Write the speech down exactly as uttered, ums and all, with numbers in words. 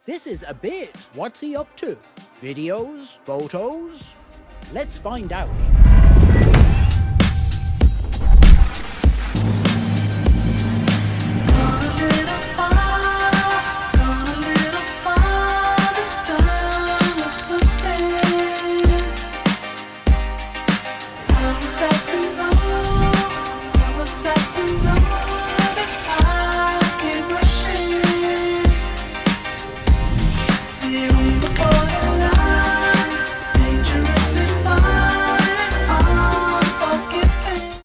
This is a bit. What's he up to? Videos? Photos? Let's find out.